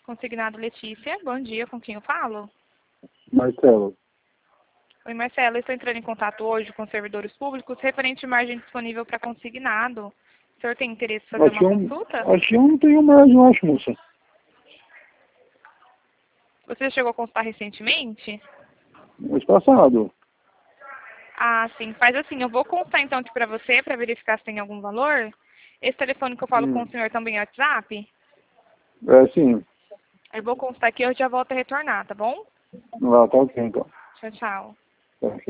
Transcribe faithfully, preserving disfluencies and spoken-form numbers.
Consignado Letícia, bom dia, com quem eu falo? Marcelo. Oi, Marcelo, eu estou entrando em contato hoje com servidores públicos referente à margem disponível para consignado. O senhor tem interesse em fazer Aqui uma eu, não- consulta? aqui eu não tenho margem, eu acho, moça. Você chegou a consultar recentemente? Mês passado. Ah, sim. Faz assim, eu vou consultar então aqui para você, para verificar se tem algum valor. Esse telefone que eu falo com Hum. o senhor também é WhatsApp? É, sim. Eu vou consultar aqui e eu já volto a retornar, tá bom? Ah, tá ok, então. Tchau, tchau. Tá ok.